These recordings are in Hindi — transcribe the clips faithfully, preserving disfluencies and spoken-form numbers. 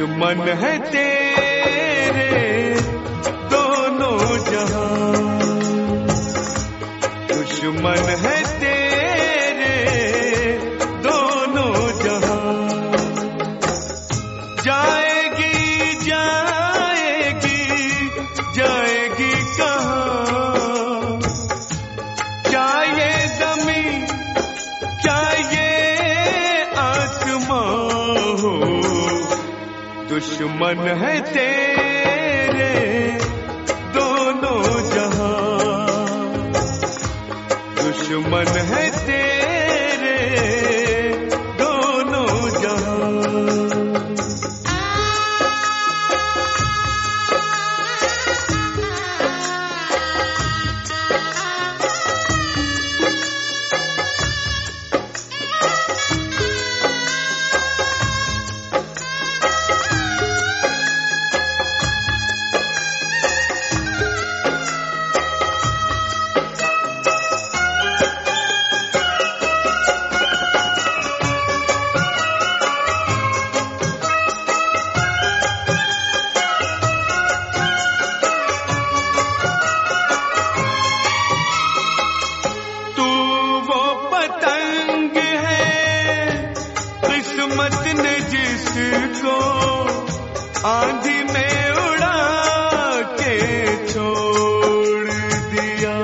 दुश्मन है तेरे दोनों जहां, दुश्मन है तेरे दोनों जहां। जाएगी जाएगी जाएगी कहां, क्या ये ज़मीं क्या ये आसमां हो, दुश्मन है तेरे दोनों जहां, दुश्मन है तेरे दोनों जहां। किस्मत ने जिसको आंधी में उड़ा के छोड़ दिया,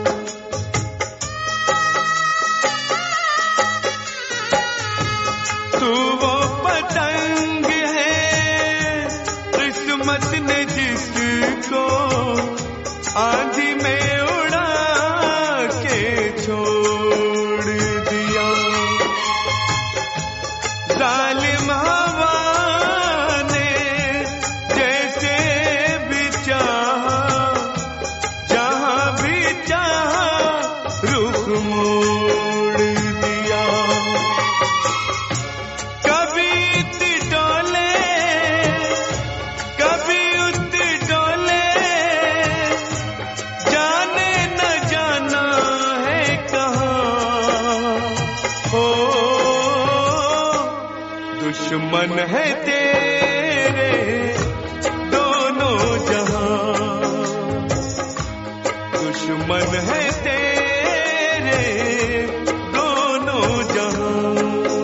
तू वो पतंग है किस्मत ने जिसको आंधी में उड़ा के छोड़ दिया। जालिम हवा ने जैसे भी चाहा, जहां भी चाहा रुख मोड़ दिया। कभी इत डोले कभी उत डोले, जाने न जाना है कहां हो, दुश्मन है तेरे दोनों जहां, दुश्मन है तेरे दोनों जहां।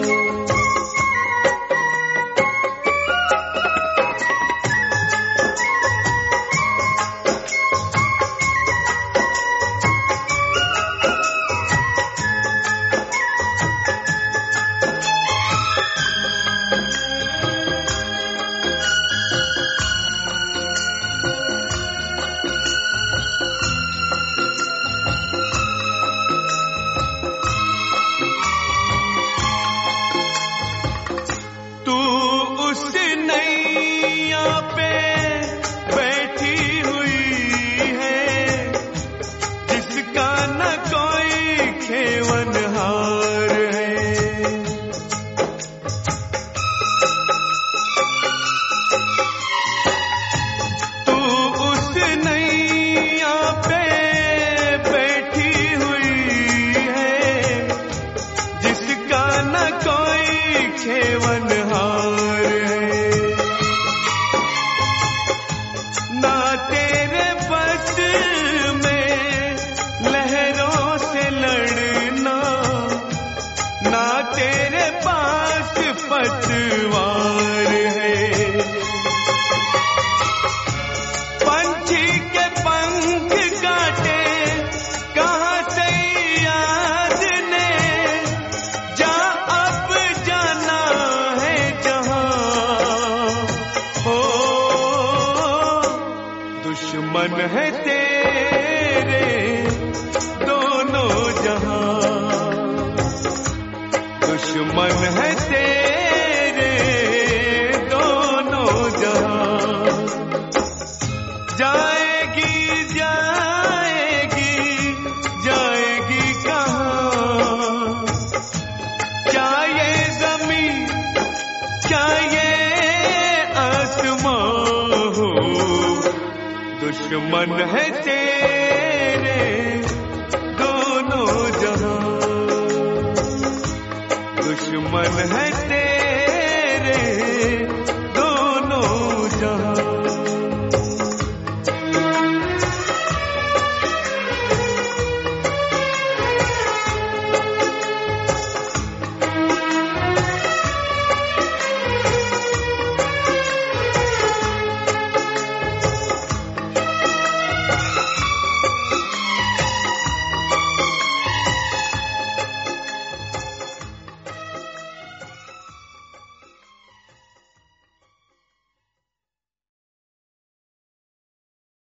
ना तेरे बस में लहरों से लड़ना, ना तेरे पास पतवार है। पंछी के पंख काटे कहाँ से याद ने, जा अब जाना है जहां हो, दुश्मन है तेरे दोनों जहां, दुश्मन है तेरे दोनों जहां। जाएगी जाएगी जाएगी कहां, क्या ये ज़मीं क्या ये आसमां हो, दुश्मन है तेरे